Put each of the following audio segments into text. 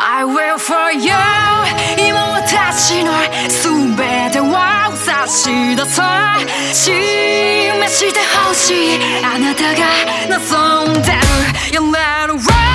I will for you 今私の全てを差し出そう示してほしいあなたが望んでる You let it run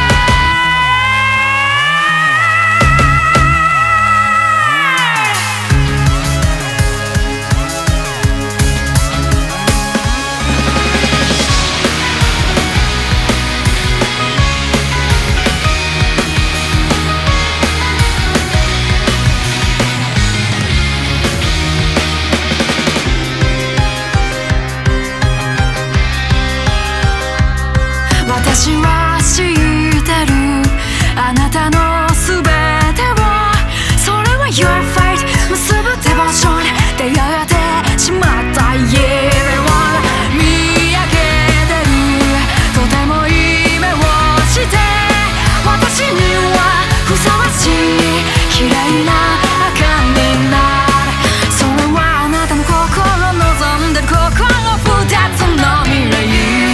私は知ってるあなたの全てをそれは Your fate 結ぶデボーション出会ってしまった家を見上げてるとてもいい目をして私にはふさわしい綺麗な赤になるそれはあなたの心望んでる心二つの未来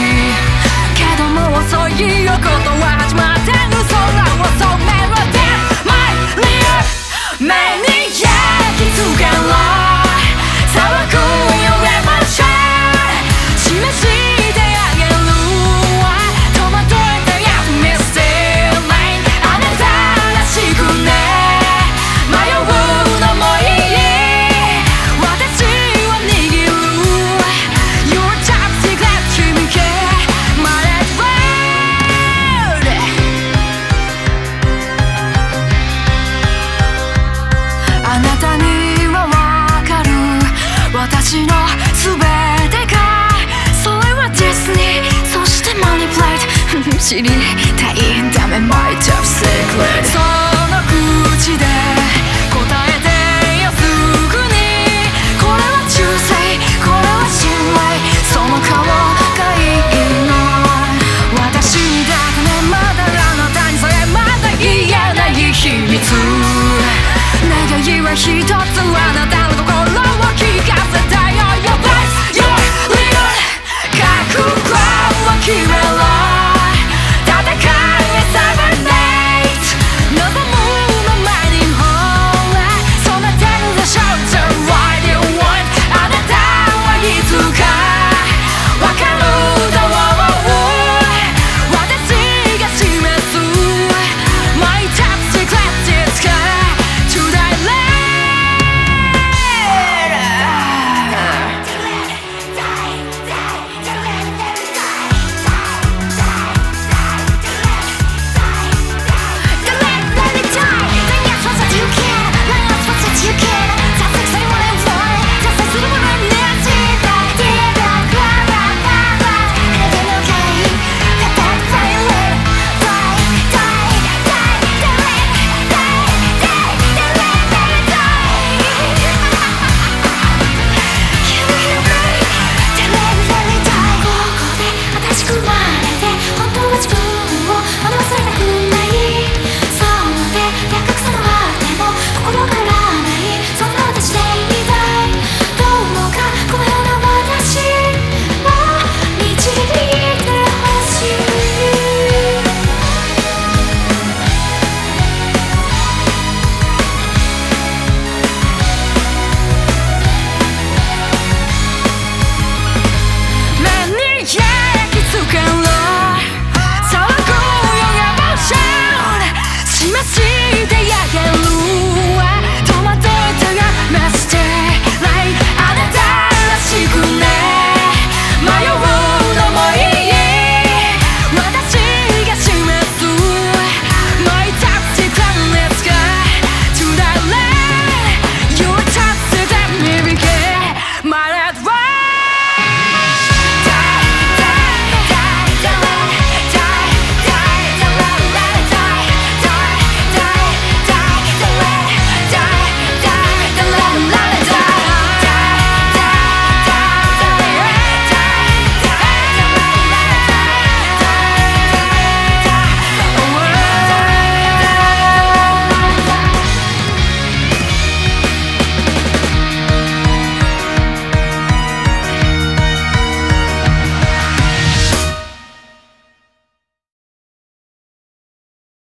そういうことは始まってる空をそうメロディー My real 目に焼き付けろ騒ぐよエモーション示してあげる戸惑えたやつ Missing Lane あなたらしくね迷うのもいい私を握る Your top secret 君へあなたにはわかる私の全てがそれはディズニーそしてマニプレート知りたいんだめ My top secret その口で答えてよすぐにこれは忠誠これは信頼その顔がいいの私だけねまだあなたにそれまだ言えない秘密願いは一つあなたの心を聞かせたよ Your best, your real 覚悟を決めろ戦い Serenade 望むままにほらそんな手でしょ The right you want あなたはいつかわかるだろう私が示す My top secret いつかMessy